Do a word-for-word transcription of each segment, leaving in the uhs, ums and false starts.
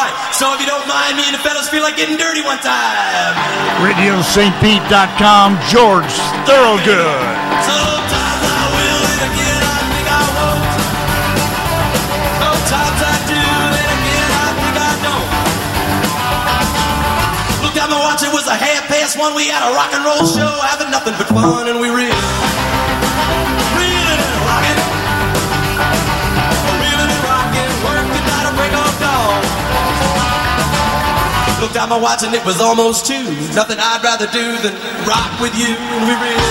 right, so if you don't mind, me and the fellas feel like getting dirty one time. radio st pete dot com, George Thorogood. Sometimes I will, and again I think I won't. Sometimes I do, and again I think I don't. Looked at my watch, it was a half past one. We had a rock and roll show, having nothing but fun, and we really, really rockin'. Really rockin', worked the night to break of dawn. Looked at my watch and it was almost two. Nothing I'd rather do than rock with you, and we really,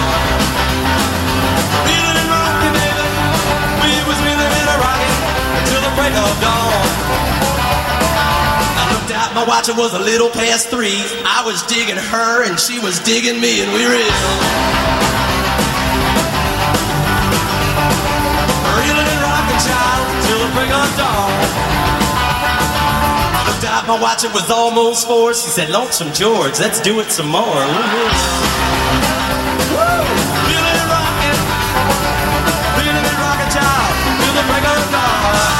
really rockin', baby. We was really, really rockin' until the break of dawn. I looked at my watch, it was a little past three. I was digging her and she was digging me, and we really, really rockin', child, till the break of dawn. Looked at my watch, it was almost four. She said, Lonesome George, let's do it some more. Woo-hoo. Woo! Really rockin', really rockin', child, till the break of dawn.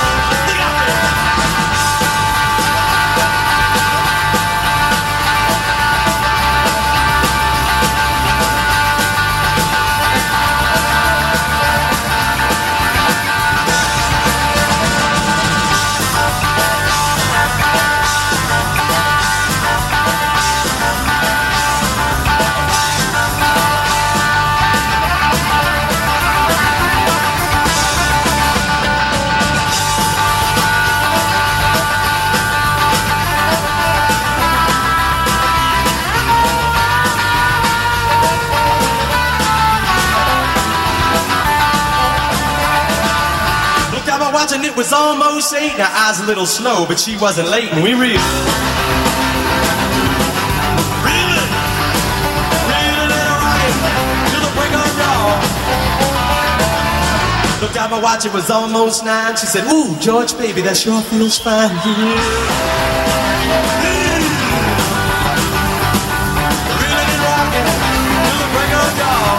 And it was almost eight. Now I was a little slow, but she wasn't late, and we really, really, really rockin' till the break of dawn. Looked at my watch, it was almost nine. She said, Ooh, George, baby, that sure feels fine. Really, really rockin' till the break of dawn.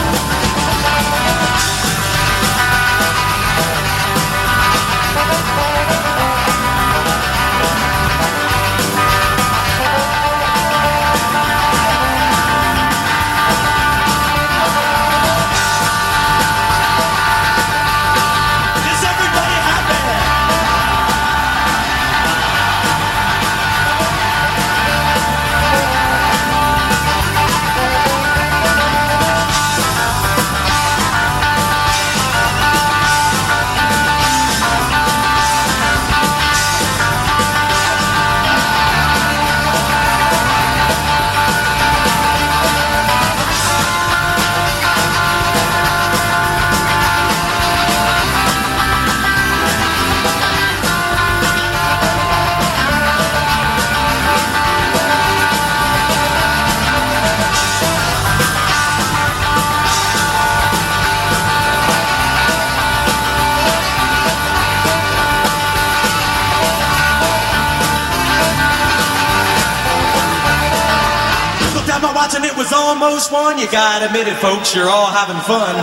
And it was almost one. You gotta admit it, folks, you're all having fun.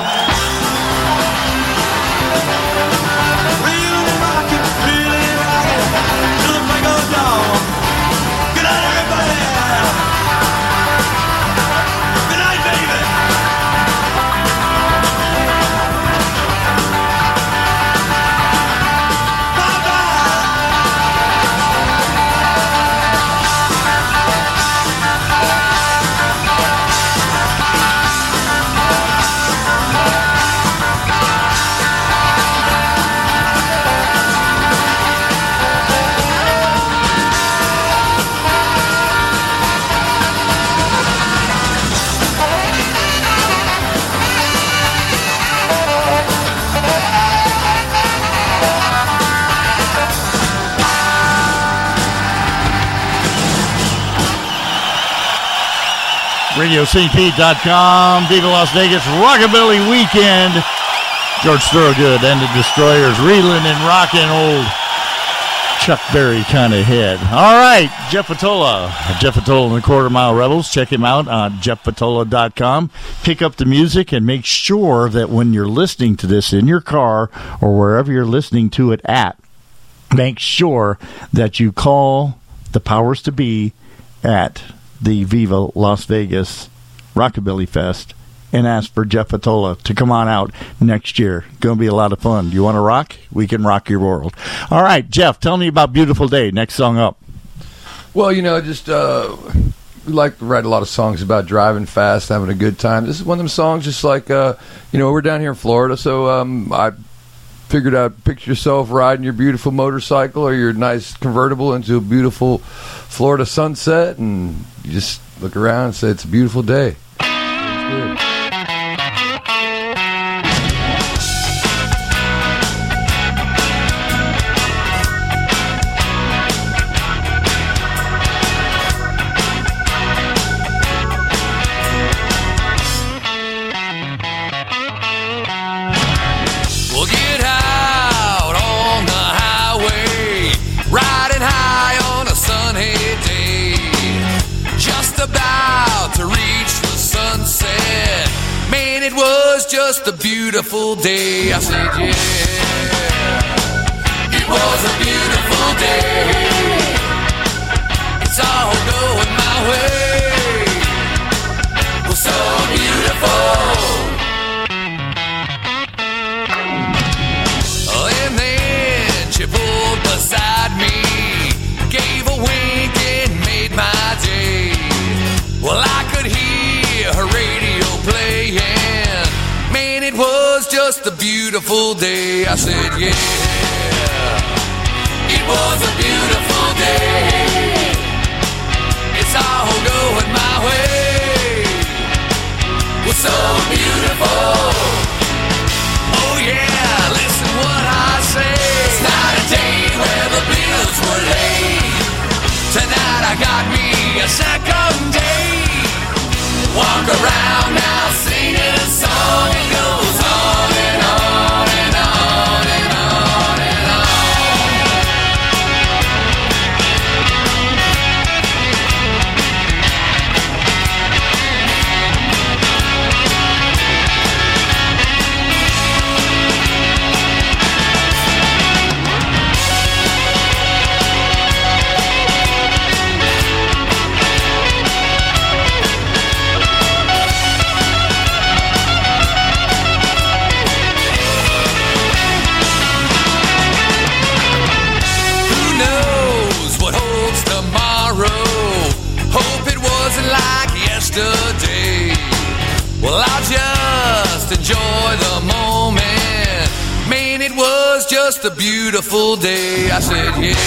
Really rockin', really rockin' till the break of dawn. Good night, everybody. Good night, baby. radio st pete dot com, Viva Las Vegas, Rockabilly Weekend. George Thorogood and the Destroyers reeling and rocking old Chuck Berry kind of head. All right, Jeff Patola. Jeff Patola and the Quarter Mile Rebels. Check him out on jeff patola dot com. Pick up the music and make sure that when you're listening to this in your car or wherever you're listening to it at, make sure that you call the powers to be at the Viva Las Vegas Rockabilly Fest and ask for Jeff Patola to come on out next year. Going to be a lot of fun. You want to rock? We can rock your world. All right, Jeff, tell me about Beautiful Day. Next song up. Well, you know, just uh, we like to write a lot of songs about driving fast, having a good time. This is one of them songs just like, uh, you know, we're down here in Florida, so um, I figured out, picture yourself riding your beautiful motorcycle or your nice convertible into a beautiful Florida sunset, and you just look around and say, it's a beautiful day. It's good. Just a beautiful day. I said, yeah, it was a beautiful day. It's all going my way. It was so beautiful. And then she pulled beside me, gave a wink and made my day. Well, I could hear her radio playing. It was just a beautiful day. I said, yeah, it was a beautiful day. It's all going my way. It was so beautiful. Oh yeah, listen what I say. It's not a day where the bills were laid. Tonight I got me a second day. Walk around now singing a song. It goes on and on and on and on and on. Yesterday. Well, I'll just enjoy the moment. Man, it was just a beautiful day. I said, yeah,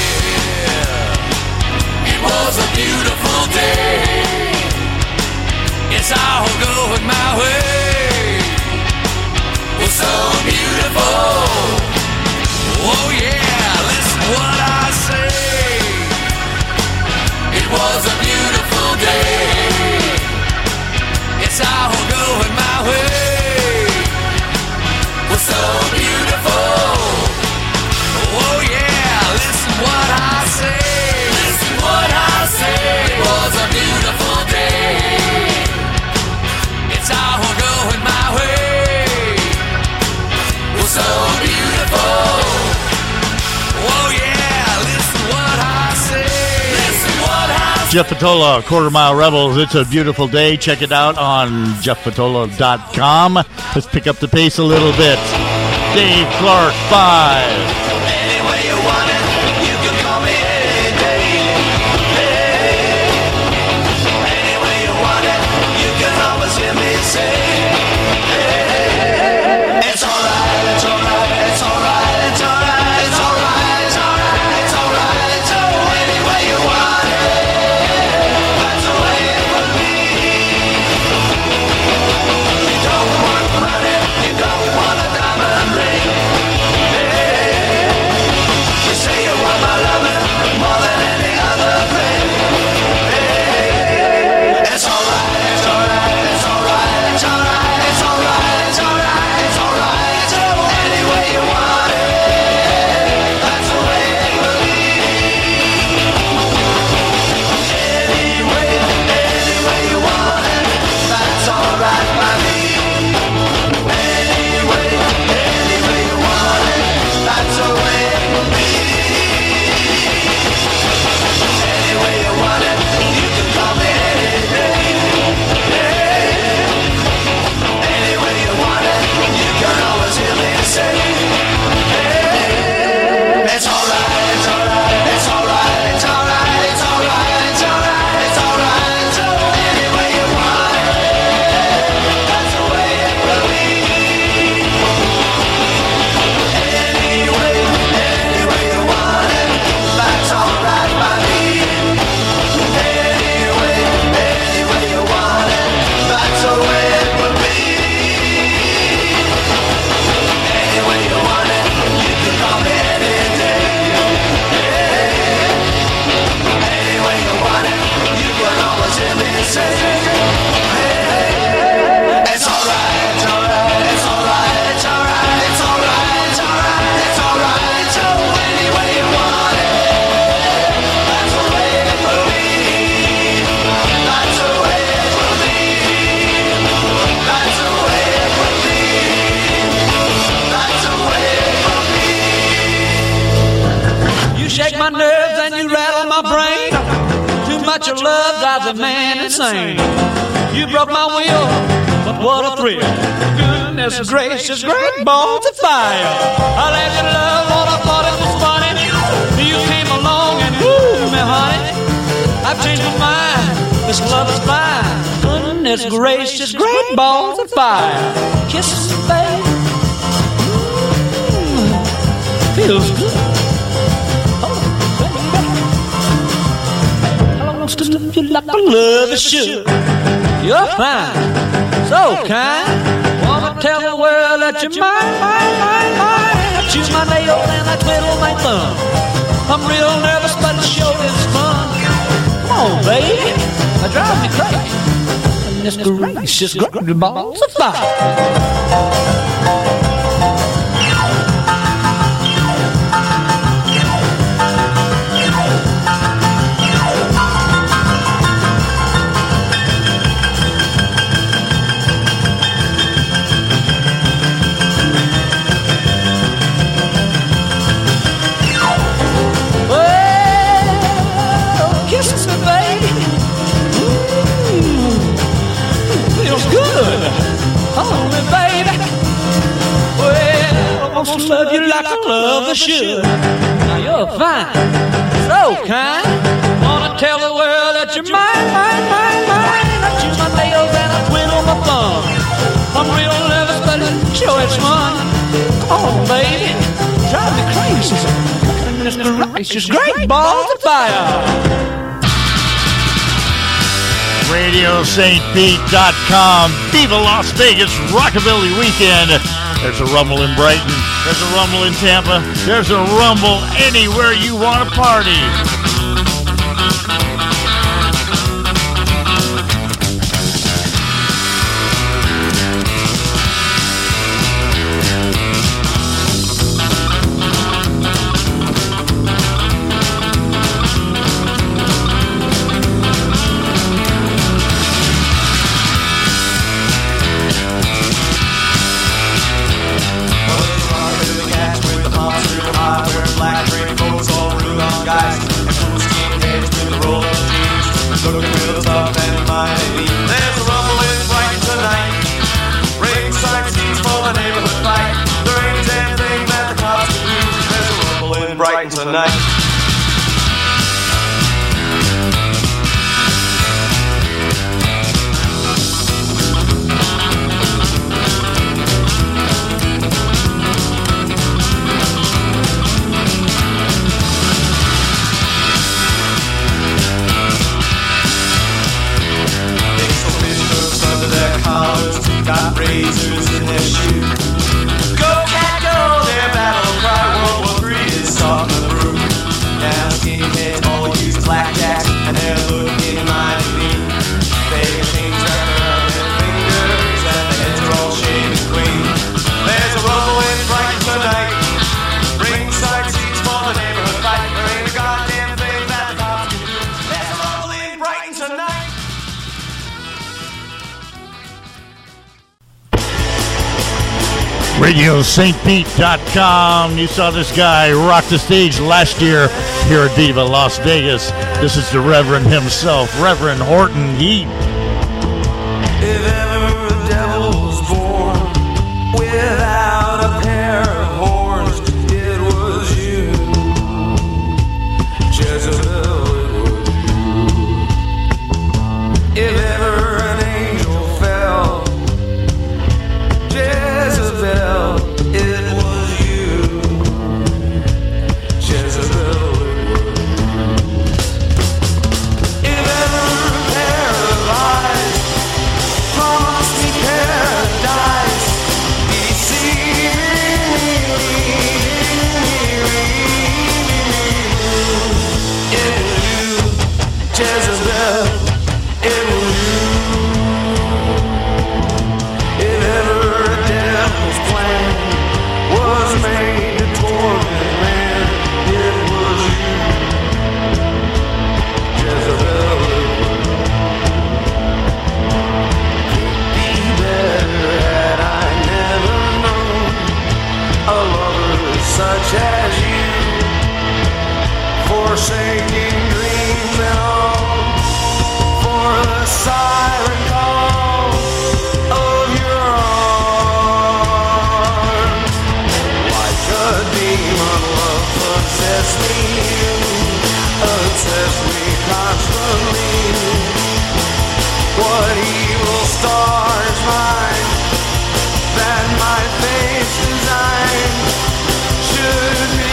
it was a beautiful day. It's all going my way. It was so beautiful. Oh yeah, listen what I say. It was a beautiful day. It's all going my way. Was so beautiful. Oh yeah, listen what I say. Listen what I say. It was a beautiful day. It's all going my way. Was so beautiful. Oh yeah, listen what I say. Listen what I say. Jeff Patola, Quarter Mile Rebels. It's a beautiful day. Check it out on jeff patola dot com. Let's pick up the pace a little bit. Dave Clark, five. Any way you want it, you can call me any day. Hey. Any way you want it, you can always hear me say, hey. It's alright, it's alright, it's alright, it's alright, it's alright, it's alright, it's alright. So any way you want it, that's the way it would be. You don't want money, you don't want a diamond ring. Hey. shake my nerves and you rattle my brain. Too much of love drives a man insane. You broke my will, but what a thrill. Goodness gracious, great balls of fire. I let you love what I thought it was funny. You came along and wooed me, honey. I've changed my mind, this love is fine. Goodness gracious, great balls of fire. Kisses, babe. Mm, feels good. To love you like I love you should. You're fine, so kind. Wanna tell the world that you're mine, mine, mine, mine. I chew my nails and I twiddle my thumb. I'm real nervous, but it sure is fun. Come on, baby, I drive me crazy. And this gracious great balls of fire. Love you like a lover should. Now you're fine, so kind. Wanna tell the world that you're mine, mine, mine, mine. I chew my nails and I twiddle my thumb. I'm real nervous, but sure it's fun. Come on, baby, drive me crazy. Goodness gracious, great balls of fire. radio st pete dot com. Viva Las Vegas Rockabilly Weekend. There's a rumble in Brighton. There's a rumble in Tampa. There's a rumble anywhere you want to party. Tonight. Got razors in their shoes. Go cat go, their battle cry. World War Three is starting to brew. Now skinheads all use blackjacks and they're looking mighty mean. They can change their fingers and their heads are all shaved clean. There's a rumble in Brighton tonight. Ringside seats for the neighborhood fight. There ain't a goddamn thing that the cops can do. There's a rumble in Brighton tonight. radio st pete dot com. You saw this guy rock the stage last year here at Viva Las Vegas. This is the Reverend himself, Reverend Horton Heat. If ever the devil was born without a pair of horns, it was you, Jezebel, it was you. If ever an angel fell, Jezebel, it was you. Jezebel, it was you. If ever a pair of eyes promised me paradise, deceiving me, if forsaking dreams and all for the siren call of your arms. Like a demon, love possessed me, obsessed me constantly. What evil stars mine that my face designed should be.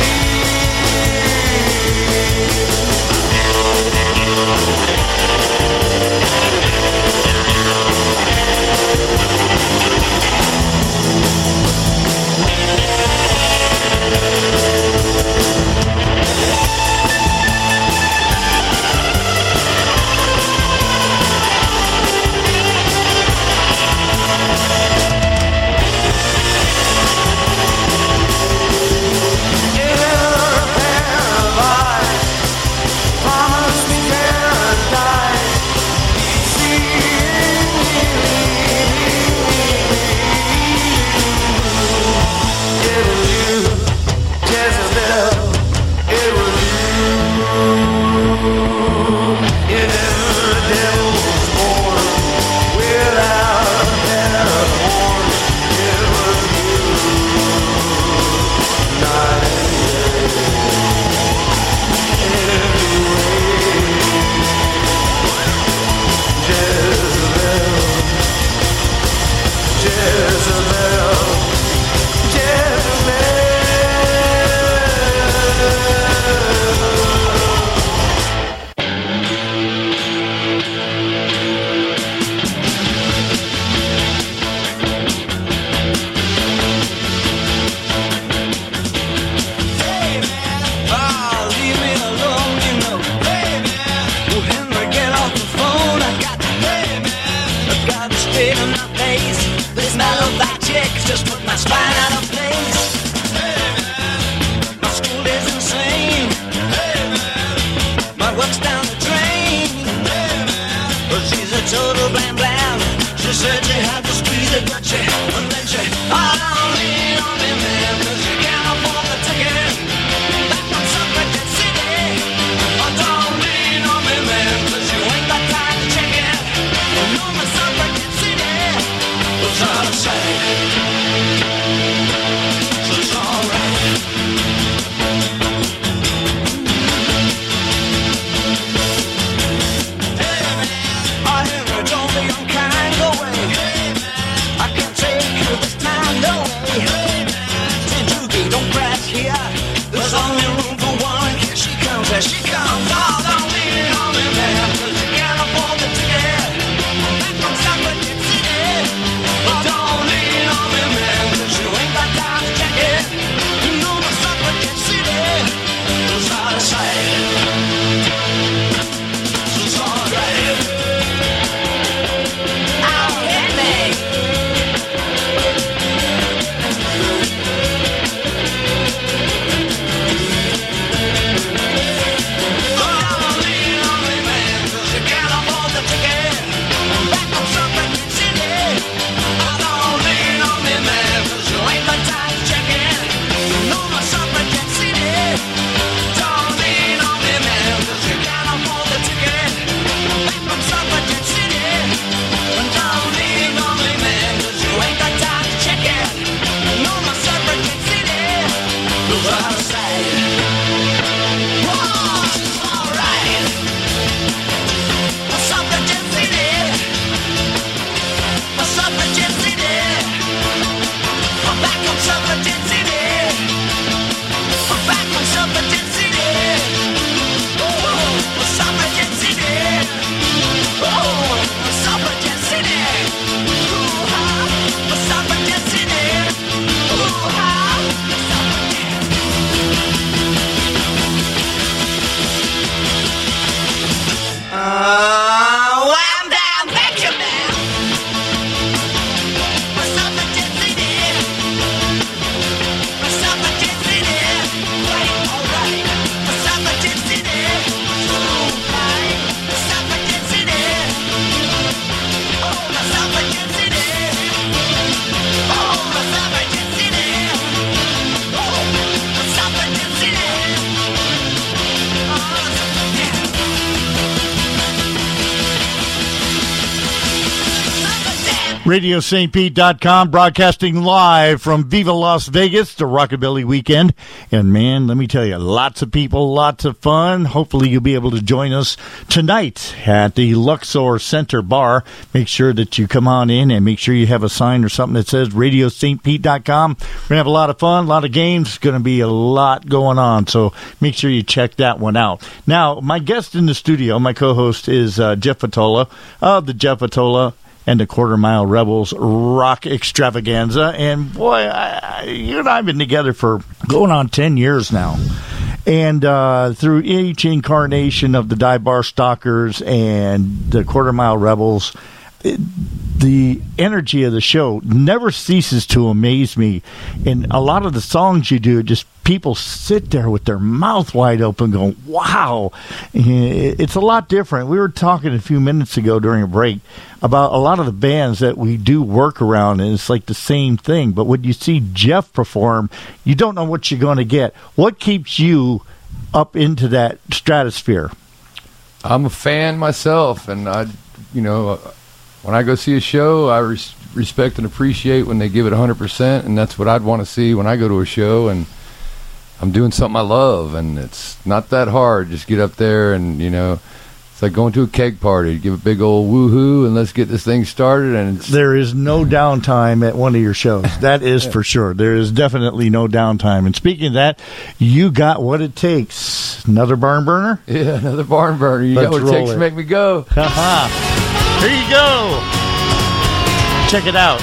radio st pete dot com, broadcasting live from Viva Las Vegas, the Rockabilly Weekend. And, man, let me tell you, lots of people, lots of fun. Hopefully you'll be able to join us tonight at the Luxor Center Bar. Make sure that you come on in and make sure you have a sign or something that says radio st pete dot com. We're going to have a lot of fun, a lot of games. Going to be a lot going on, so make sure you check that one out. Now, my guest in the studio, my co-host, is uh, Jeff Vitola of the Jeff Vitola and the Quarter Mile Rebels Rock Extravaganza. And boy, I, I, you and I have been together for going on ten years now. And uh, through each incarnation of the Dive Bar Stalkers and the Quarter Mile Rebels, it, the energy of the show never ceases to amaze me. And a lot of the songs you do, just people sit there with their mouth wide open going, wow. It's a lot different. We were talking a few minutes ago during a break about a lot of the bands that we do work around, and it's like the same thing. But when you see Jeff perform, you don't know what you're going to get. What keeps you up into that stratosphere? I'm a fan myself, and I, you know, when I go see a show, I res- respect and appreciate when they give it one hundred percent, and that's what I'd want to see when I go to a show. And I'm doing something I love, and it's not that hard. Just get up there and, you know, it's like going to a keg party. Give a big old woohoo, and let's get this thing started. And it's, there is no downtime at one of your shows. That is yeah. for sure. There is definitely no downtime. And speaking of that, you got what it takes. Another barn burner? Yeah, another barn burner. You Let's got what it takes it. to make me go. Ha-ha. Here you go. Check it out.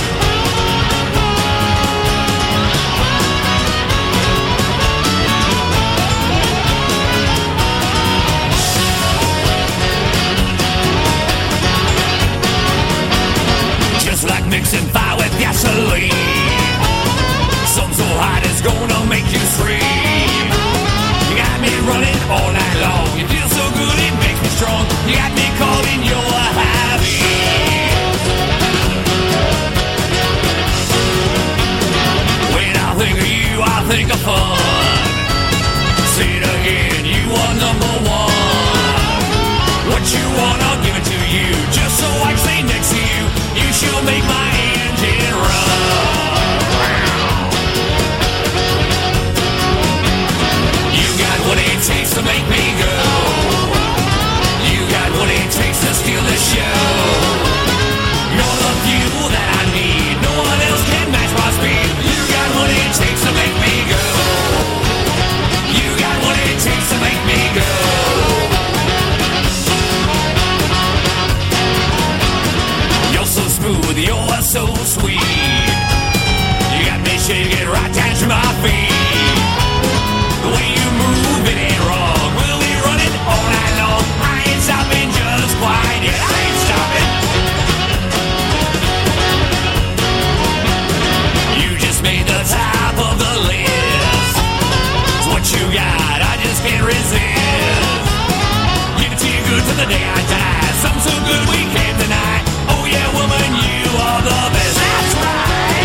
Just like mixing fire with gasoline. Something so hot it's gonna make you scream. You got me running all night long. You feel so good it makes me strong. You got me calling your happy. When I think of you, I think of fun. Say it again, you are number one. What you want, I'll give it to you. Just so I can stay next to you. You sure make my engine run. You got what it takes to make me go. You got what it takes to steal the show. You're the fuel that I need. No one else can match my speed. You got what it takes to make me go. You got what it takes to make me go. You're so smooth, you're so sweet. You got me shaking right down to my feet. The way you move, it ain't wrong. We'll be running all night long. I ain't stopping just quite yet. I ain't stopping. You just made the top of the list. It's what you got, I just can't resist. Give it to you good till the day I die. Something so good we can't deny. Oh yeah, woman, you are the best. That's right.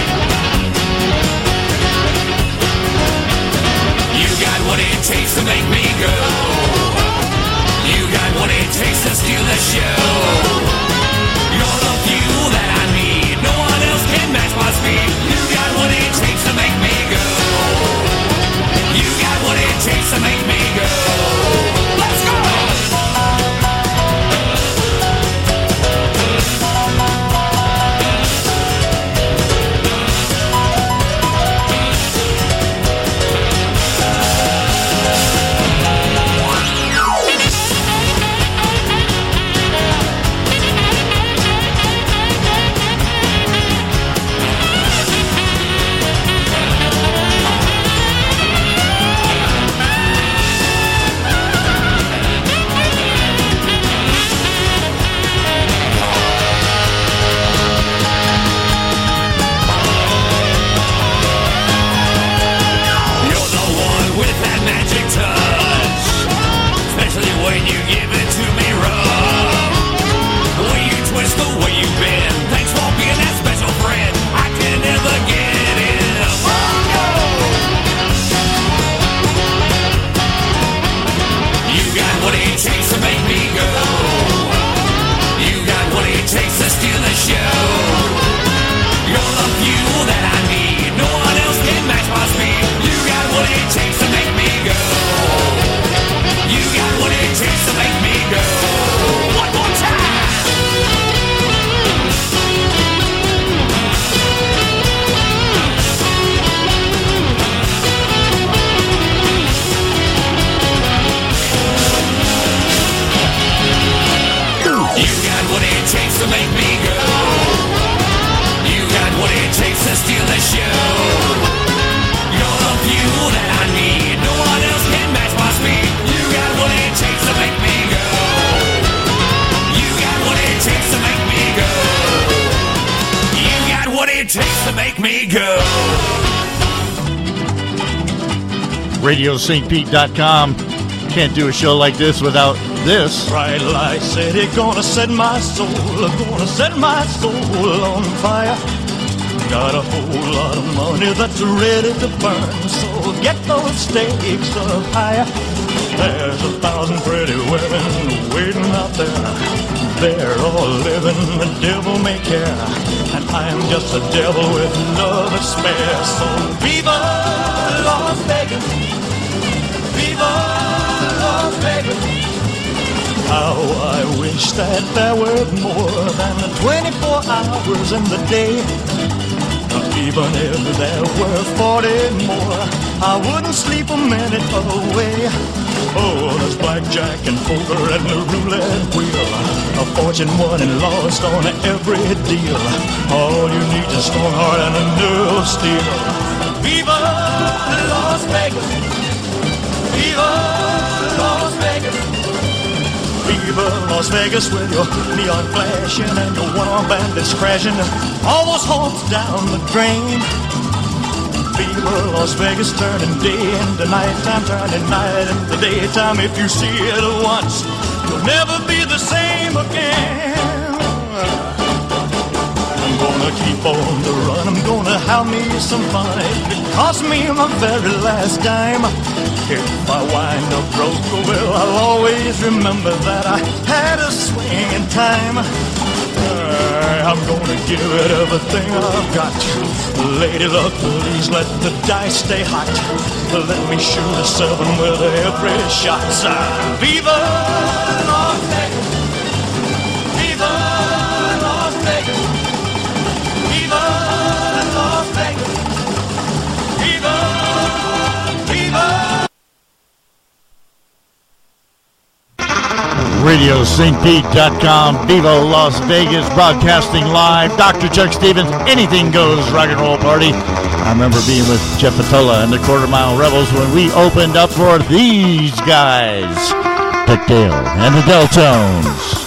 You got what it takes to make me go. You got what it takes to steal the show. You're the fuel that I need. No one else can match my speed. You got what it takes to make me go. You got what it takes to make me go. Let's go! Steal the show. radio st pete dot com. Can't do a show like this without this. Bright light city, gonna set my soul, gonna set my soul on fire. Got a whole lot of money that's ready to burn, so get those stakes up higher. There's a thousand pretty women waiting out there. They're all living the devil may care, and I am just a devil with love to spare. So viva Las Vegas, viva Las Vegas. How I wish that there were more than the twenty-four hours in the day. Even if there were forty more, I wouldn't sleep a minute away. Oh, there's blackjack and poker and the roulette wheel, a fortune won and lost on every deal. All you need is a strong heart and a nerve of steel. Viva Las Vegas, viva Las Vegas, viva Las Vegas with your neon flashing and your one-armed bandits crashing all those hopes down the drain. Viva Las Vegas, turning day into nighttime, turning night into daytime. If you see it once, you'll never be the same again. I'm gonna keep on the run, I'm gonna have me some fun. It cost me my very last dime. If I wind up broke, well, I'll always remember that I had a swing in time. Uh, I'm gonna give it everything I've got. Lady luck, please let the dice stay hot. Let me shoot a seven with every shot. Uh, Viva Las Vegas, Viva Las Vegas, Viva Las Vegas, Viva, Viva. radio st pete dot com, Viva Las Vegas, broadcasting live. Doctor Chuck Stevens, anything goes rock and roll party. I remember being with Jeff Patola and the Quarter Mile Rebels when we opened up for these guys, Dick Dale and the Deltones.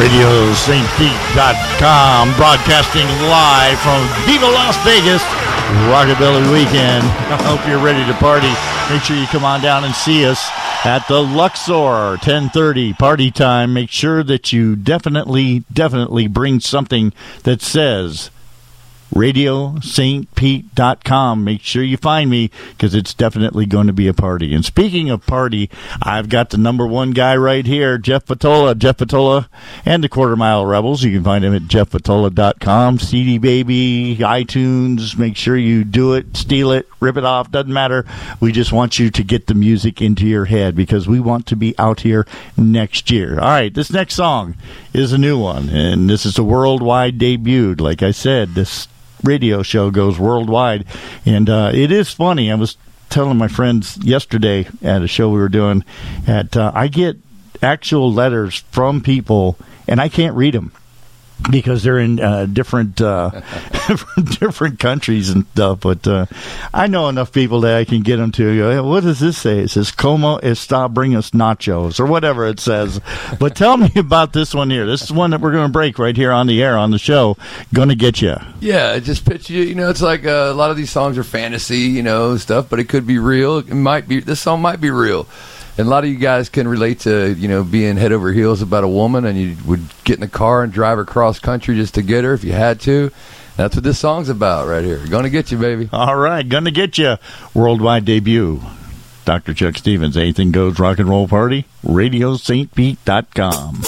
radio st pete dot com, broadcasting live from Viva Las Vegas, Rockabilly Weekend. I hope you're ready to party. Make sure you come on down and see us at the Luxor, ten thirty, party time. Make sure that you definitely, definitely bring something that says radio st pete dot com. Make sure you find me, because it's definitely going to be a party. And speaking of party, I've got the number one guy right here, Jeff Patola. Jeff Patola and the Quarter Mile Rebels. You can find him at jeff patola dot com. C D Baby, iTunes. Make sure you do it, steal it, rip it off. Doesn't matter. We just want you to get the music into your head, because we want to be out here next year. All right, this next song is a new one, and this is a worldwide debut. Like I said, this radio show goes worldwide, and uh, it is funny. I was telling my friends yesterday at a show we were doing that uh, I get actual letters from people, and I can't read them because they're in uh, different uh, different countries and stuff. But uh, I know enough people that I can get them to go, hey, what does this say? It says, "Como está, bring us nachos," or whatever it says. But tell me about this one here. This is one that we're going to break right here on the air on the show. Going to get you. Yeah, it just pitch you. You know, it's like uh, a lot of these songs are fantasy, you know, stuff, but it could be real. It might be. This song might be real. And a lot of you guys can relate to, you know, being head over heels about a woman, and you would get in the car and drive her cross country just to get her if you had to. That's what this song's about right here. Gonna get you, baby. All right, gonna get you. Worldwide debut. Doctor Chuck Stevens, Anything Goes Rock and Roll Party, radio st pete dot com.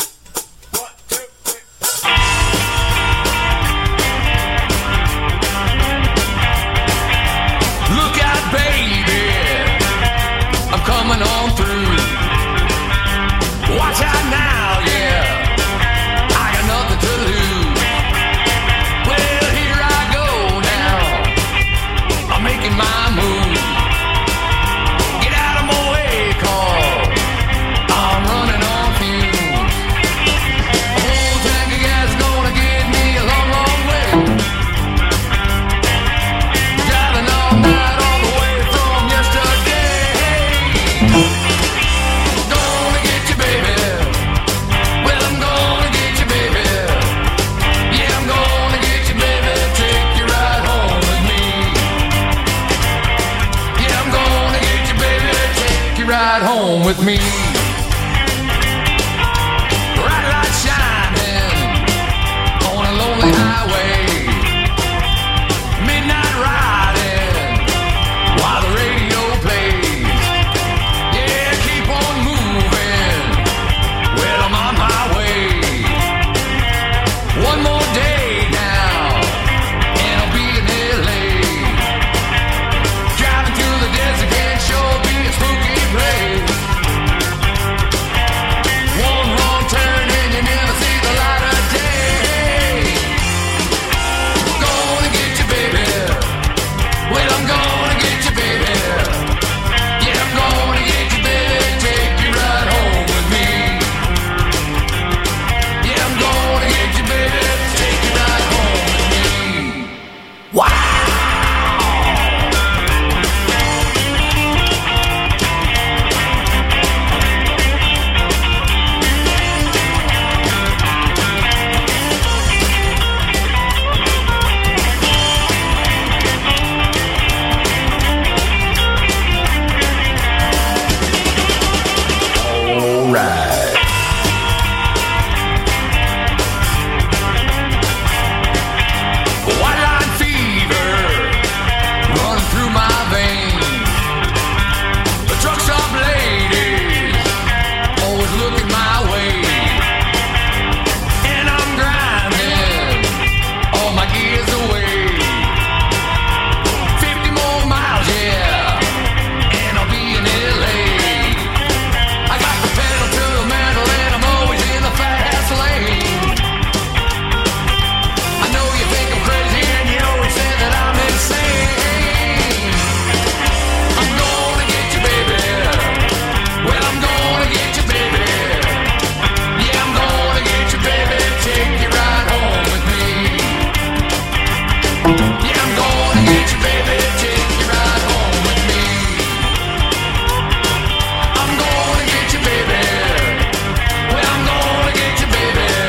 Coming on through. Watch out now, yeah. I got nothing to lose. Well, here I go now. I'm making my move. Get out of my way, 'cause I'm running on fumes. A whole tank of gas is gonna get me a long, long way. Driving all night all the way from yesterday. Gonna get you, baby. Well, I'm gonna get you, baby. Yeah, I'm gonna get you, baby. Take you right home with me. Yeah, I'm gonna get you, baby. Take you right home with me. Bright light shining on a lonely highway. Midnight riding while the radio plays. Yeah, keep on moving. Well, I'm on my way. One more day now, and I'll be in L A. Driving through the desert can sure be a spooky place. One wrong turn and you never see the light of day. Gonna get you, baby. Well, I'm gonna get you, baby. Yeah, I'm gonna get you, baby. Take you right home with me. Yeah, I'm gonna get you, baby. Take you right home with me. Wow! All right. White line fever running through my veins. The truck stop ladies always looking my way, and I'm grinding all my gears away. Fifty more miles, yeah, and I'll be in L A. I got the pedal to the metal, and I'm always in the fast lane. I know you think I'm crazy, and you always say that I'm insane. I'm gonna get you, baby. Well, I'm gonna get you, baby. Yeah, I'm gonna get you, baby. Take you right home with me. Yeah, I'm gonna get you, baby. Take you right home with me. I'm gonna get you, baby. Well, I'm gonna get you, baby.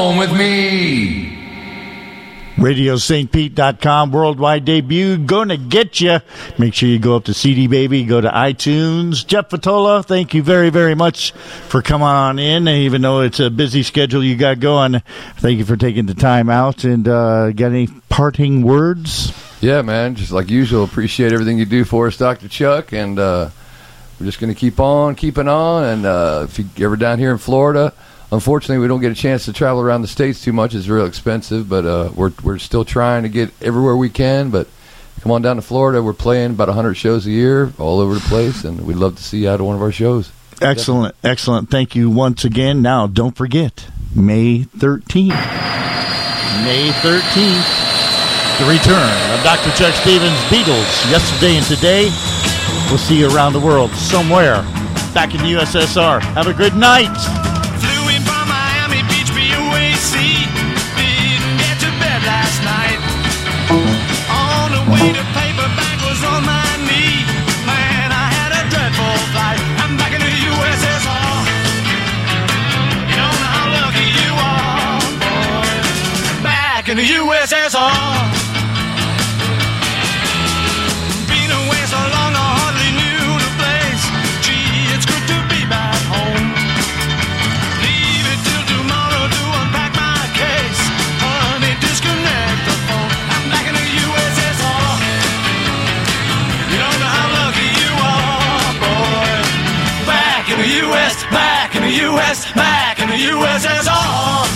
home with me. radio st pete dot com worldwide debut. Gonna get you. Make sure you go up to C D Baby, go to iTunes. Jeff Vitola, thank you very, very much for coming on in. Even though it's a busy schedule you got going, thank you for taking the time out. And uh, got any parting words? Yeah, man, just like usual, appreciate everything you do for us, Doctor Chuck. And uh, we're just going to keep on, keeping on. And uh, if you're ever down here in Florida, unfortunately, we don't get a chance to travel around the states too much. It's real expensive, but uh, we're we're still trying to get everywhere we can. But come on down to Florida. We're playing about one hundred shows a year all over the place, and we'd love to see you out at one of our shows. Excellent, Definitely. excellent. Thank you once again. Now, don't forget, May thirteenth. May thirteenth, the return of Doctor Chuck Stevens' Beatles, Yesterday and Today. We'll see you around the world somewhere back in the U S S R. Have a good night. Way to paperback was on my knee. Man, I had a dreadful flight. I'm back in the U S S R. You don't know how lucky you are, boy. Back in the U S S R. Been away so long I hardly knew the place. Gee, it's good to be back home. Leave it till tomorrow to unpack my case. Honey, disconnect the phone. I'm back in the U S S R. You don't know how lucky you are, boy. Back in the U S, back in the U S, back in the U S S R.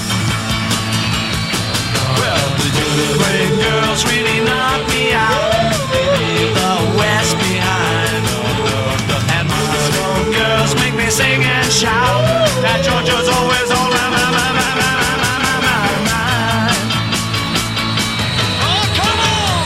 Well, the great girls really knock me out. Leave the West behind. And Moscow girls make me sing and shout. That Georgia's always on my, my, my, my, my, my, my, my mind. Oh, come on!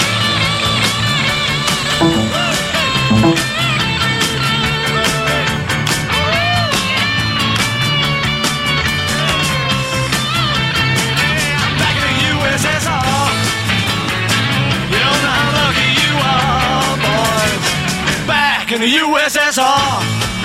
I'm back in the U S S R. You don't know how lucky you are, boys. Back in the U S S R.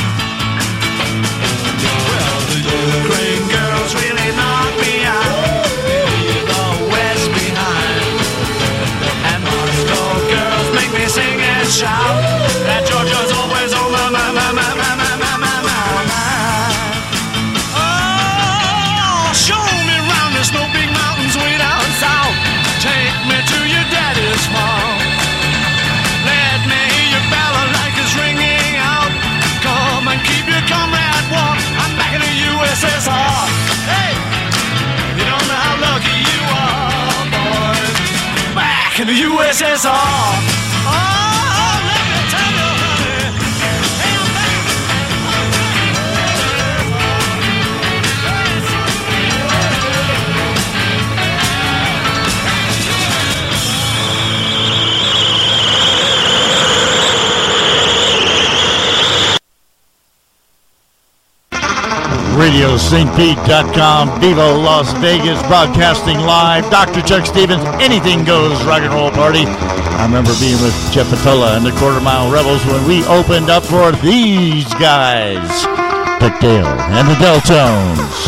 Well, the great girls really knock me out. Leave the West behind. And Moscow girls make me sing and shout. That Georgia's always on my, my, my, my, my, my, my, my, my, my. Oh, show me round, there's no big mountains way down south. Take me to your daddy's farm. Let me hear your balalaikas ringing out. Come and keep your comrade warm. I'm back in the U S S R. Hey, you don't know how lucky you are, boys. Back in the U S S R. Oh, let me tell you, honey. Hey, I'm back. radio st pete dot com, Viva Las Vegas, broadcasting live. Doctor Chuck Stevens, anything goes rock and roll party. I remember being with Jeff Vitola and the Quarter Mile Rebels when we opened up for these guys, Dick Dale and the Deltones.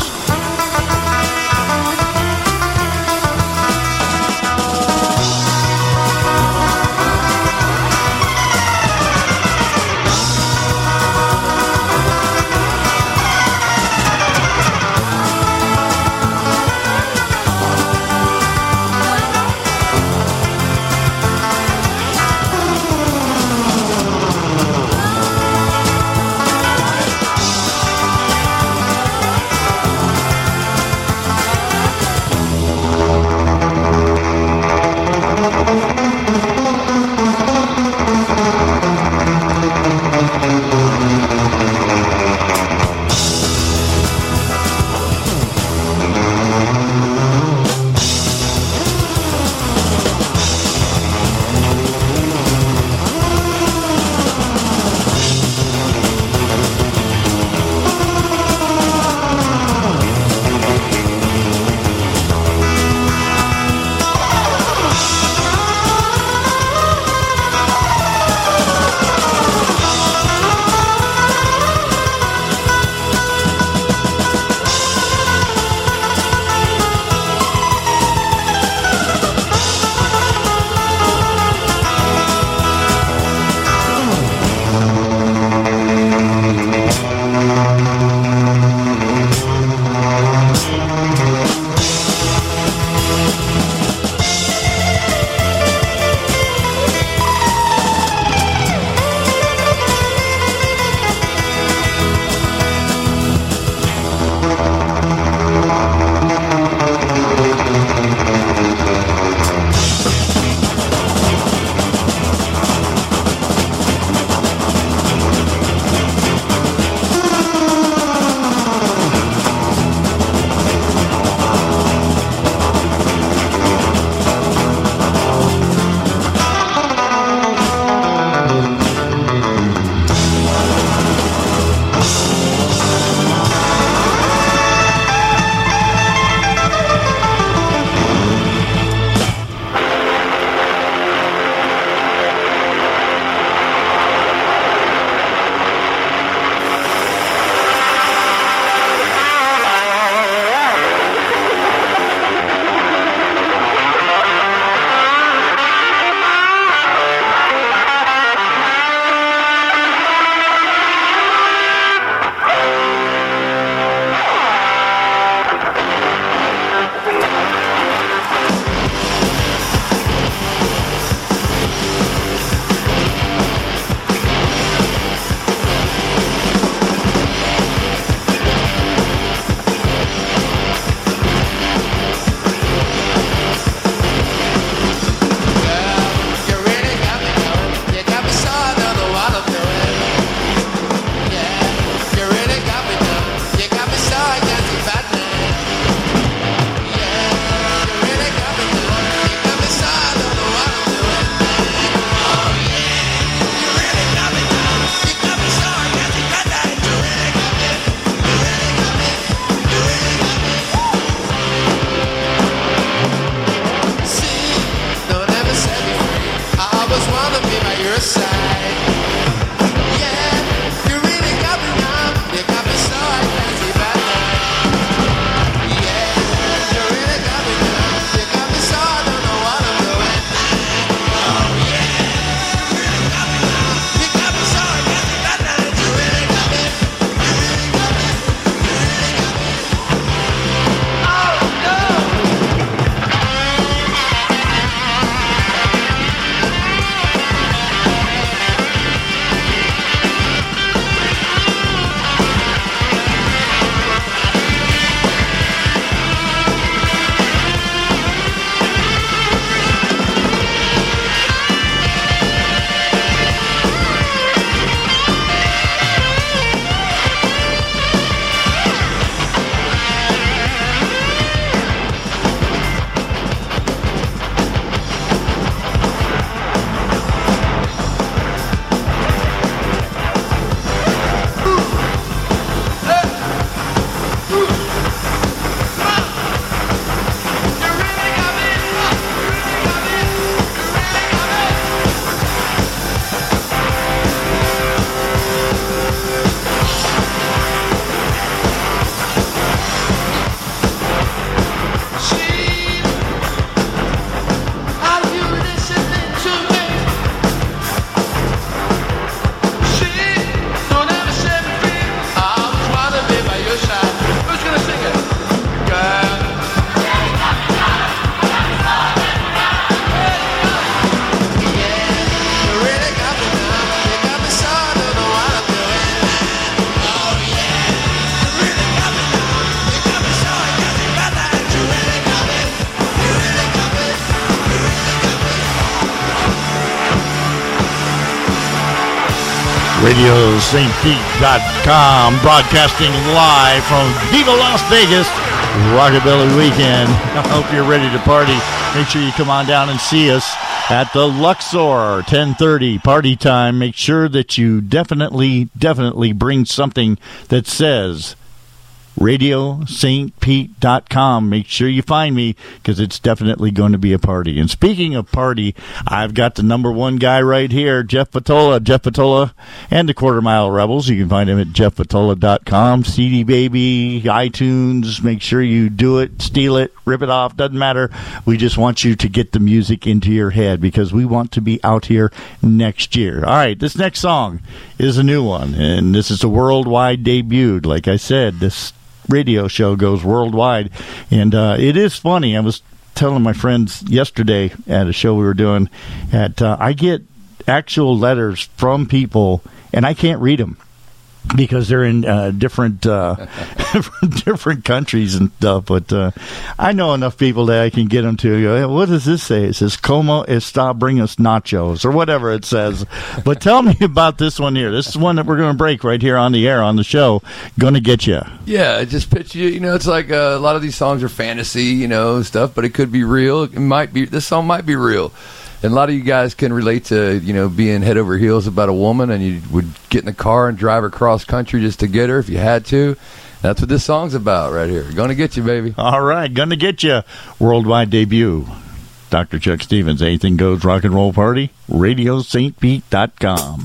radio st pete dot com, broadcasting live from Viva Las Vegas, Rockabilly Weekend. I hope you're ready to party. Make sure you come on down and see us at the Luxor, ten thirty, party time. Make sure that you definitely, definitely bring something that says radio st pete dot com. Make sure you find me, because it's definitely going to be a party. And speaking of party, I've got the number one guy right here, Jeff Patola. Jeff Patola and the Quarter Mile Rebels. You can find him at jeff patola dot com. C D Baby, iTunes. Make sure you do it, steal it, rip it off. Doesn't matter. We just want you to get the music into your head, because we want to be out here next year. All right, this next song is a new one, and this is a worldwide debut. Like I said, this radio show goes worldwide, and uh, it is funny. I was telling my friends yesterday at a show we were doing at uh, I get actual letters from people, and I can't read them because they're in uh, different uh, different countries and stuff. But uh, I know enough people that I can get them to go, hey, what does this say? It says, "Como está, bring us nachos," or whatever it says. But tell me about this one here. This is one that we're going to break right here on the air on the show. Gonna get you. Yeah, just picture you. You know, it's like uh, a lot of these songs are fantasy, you know, stuff, but it could be real. It might be. This song might be real. And a lot of you guys can relate to, you know, being head over heels about a woman, and you would get in the car and drive her cross country just to get her if you had to. That's what this song's about right here. Gonna get you, baby. All right, gonna get you. Worldwide debut. Doctor Chuck Stevens, Anything Goes Rock and Roll Party, radio st pete dot com.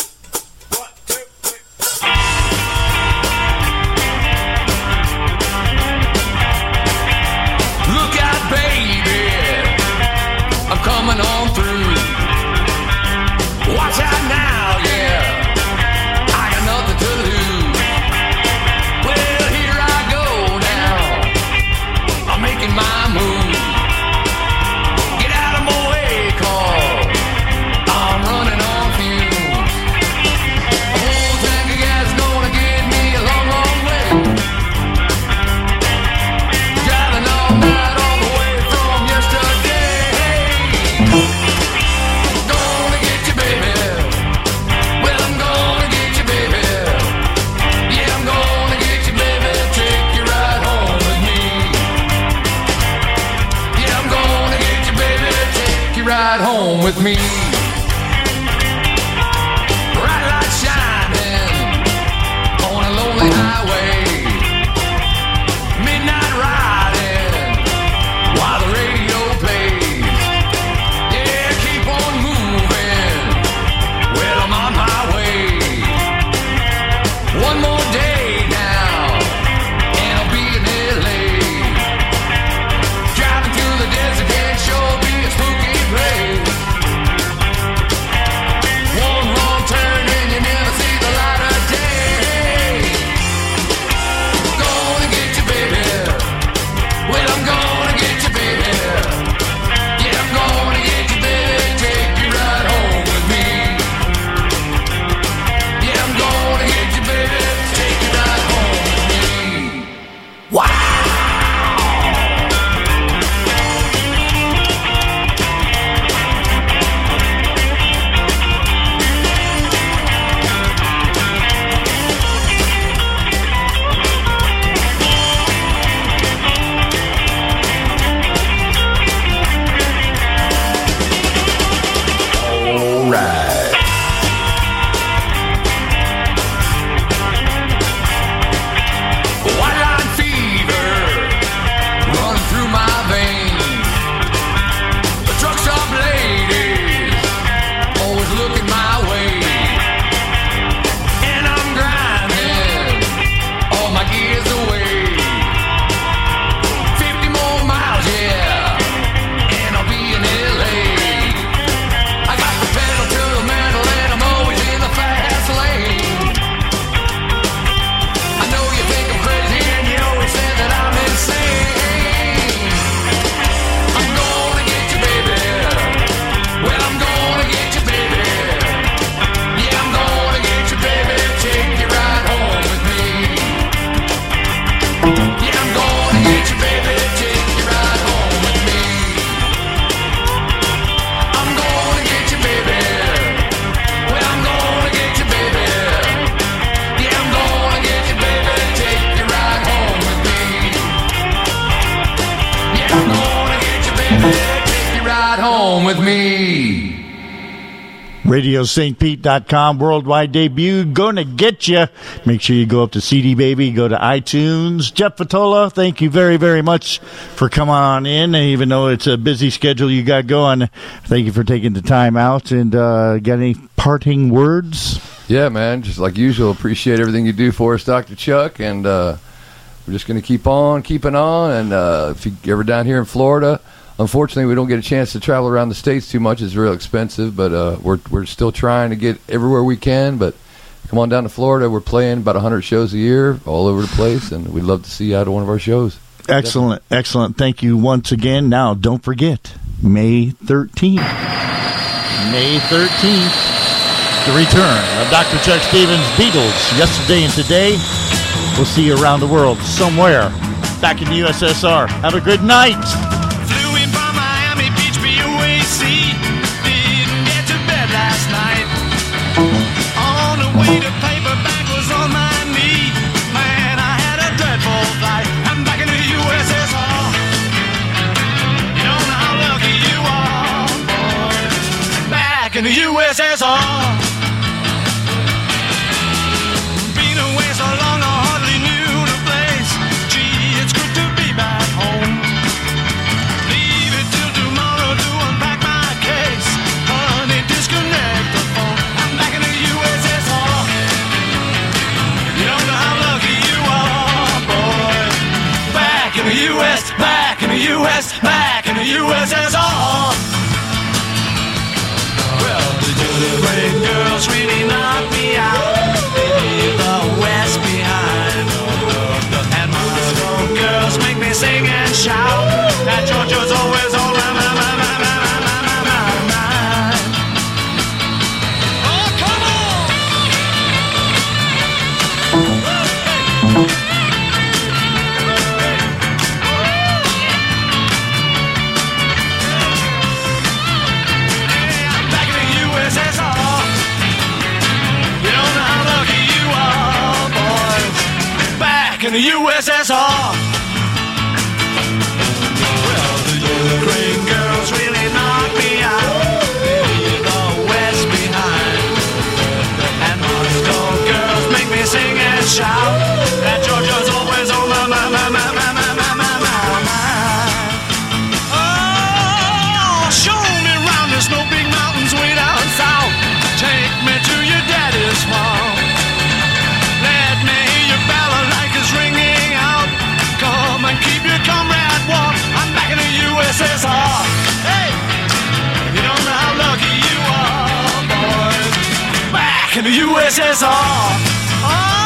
Coming on through. Watch out now, yeah. I got nothing to lose. Well, here I go now. I'm making my move. Get out of my way, 'cause I'm running on fumes. A whole tank of gas gonna get me a long, long way. Driving all night all the way from yesterday. Gonna get you, baby. Well, I'm gonna get you, baby. Yeah, I'm gonna get you, baby. Take you right home with me. Yeah, I'm gonna get you, baby. Take you right home with me. Bright light shining on a lonely highway. Midnight riding while the radio plays. Yeah, keep on moving. Well, I'm on my way. One more day now, and I'll be in L A. Driving through the desert can sure be a spooky place. with me. radio st pete dot com, worldwide debut, gonna get you. Make sure you go up to C D Baby, go to iTunes. Jeff Vitola, thank you very, very much for coming on in. And even though it's a busy schedule you got going, thank you for taking the time out. And uh, got any parting words? Yeah, man, just like usual, appreciate everything you do for us, Doctor Chuck. And uh, we're just going to keep on keeping on. And uh, if you're ever down here in Florida, unfortunately, we don't get a chance to travel around the States too much. It's real expensive, but uh, we're we're still trying to get everywhere we can. But come on down to Florida. We're playing about one hundred shows a year all over the place, and we'd love to see you out at one of our shows. Excellent, Definitely. excellent. Thank you once again. Now, don't forget, May thirteenth. May thirteenth, the return of Doctor Chuck Stevens' Beatles, Yesterday and Today. We'll see you around the world somewhere back in the U S S R. Have a good night. The paperback was on my knee. Man, I had a dreadful flight. I'm back in the U S S R. You don't know how lucky you are, boy. Back in the U S S R. Been away so long I hardly knew the place. Gee, it's good to be back home. Leave it till tomorrow to unpack my case. Honey, disconnect the phone. I'm back in the U S S R. Back in the U S, back in the U S, back in the U S S R. Well, the Julie girls really knocked me out. They leave the West behind. And Moscow girls make me sing and shout. That Georgia's always on my, my, my, my, my, my, my, my mind. Oh, come on! In the U S S R. Well, the Ukraine girls really knocked me out. They leave the West behind. And Moscow girls make me sing and shout. That Georgia's always on my, my, my, my, my, my, my, my, my mind. Oh, show me round the snow big mountains way down south. Take me to your daddy's farm. Let me hear your balalaikas ringing out. Come and keep your comrade warm. I'm back in the U S S R. Hey, you don't know how lucky you are, boys. Back in the U S S R. Oh.